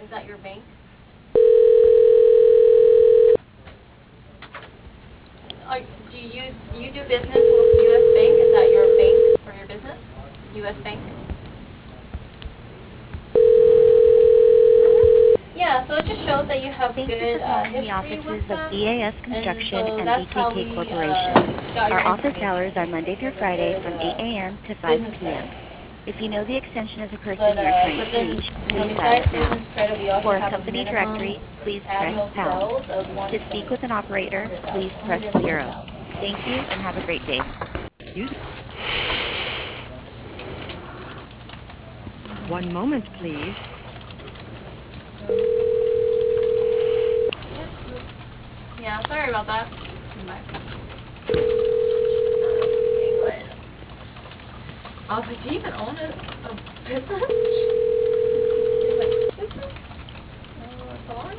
Is that your bank? Do you do business with U.S. Bank? Is that your bank for your business? U.S. Bank? Yeah, so it just shows that you have Thank good you for calling the history with offices of them, BAS and Construction so and that's how we BKK Corporation. got Our your office information. hours are Monday through Because Friday of from 8 the a.m. to 5 business p.m. credit. If you know the extension of the person But you are trying but to then, reach, you know, please dial besides it now. business credit, we also For a have a company minimum directory, please press annual pound. sales of To speak with an operator, please 120. press 0. Thank you and have a great day. One moment, please. Yeah, sorry about that. I was like, do you even own a business? Business? Salon?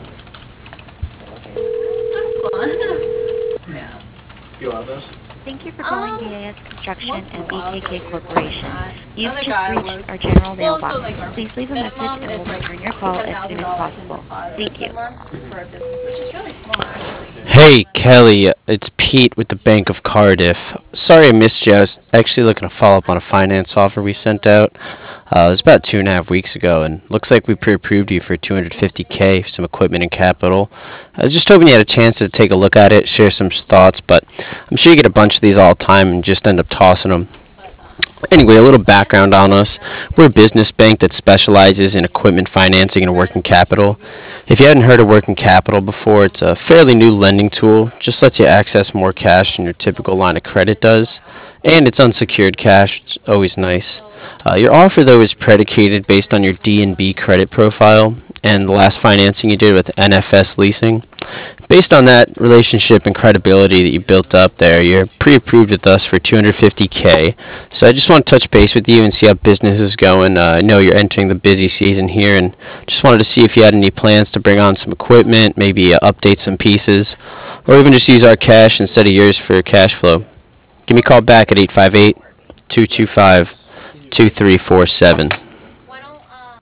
That's fun. Yeah. You want this? Thank you for calling BAS Construction Once in a and while, BKK it's Corporation. You've another just guy reached our works. general Well, mailbox. so like our Please leave a message minimum and we'll is like return your we call set as soon as $1,000 in possible. Thank deposit you. a month for a business, which is really small actually. Hey, Kelly, it's Pete with the Bank of Cardiff. Sorry I missed you. I was actually looking to follow up on a finance offer we sent out. It was about 2.5 weeks ago, and looks like we pre-approved you for 250K for some equipment and capital. I was just hoping you had a chance to take a look at it, share some thoughts, but I'm sure you get a bunch of these all the time and just end up tossing them. Anyway, a little background on us. We're a business bank that specializes in equipment financing and working capital. If you hadn't heard of working capital before, it's a fairly new lending tool. Just lets you access more cash than your typical line of credit does. And it's unsecured cash, which is always nice. Your offer, though, is predicated based on your D&B credit profile and the last financing you did with NFS Leasing. Based on that relationship and credibility that you built up there, you're pre-approved with us for 250K. So I just want to touch base with you and see how business is going. I know you're entering the busy season here, and just wanted to see if you had any plans to bring on some equipment, maybe update some pieces, or even just use our cash instead of yours for cash flow. Give me a call back at 858-225-2347.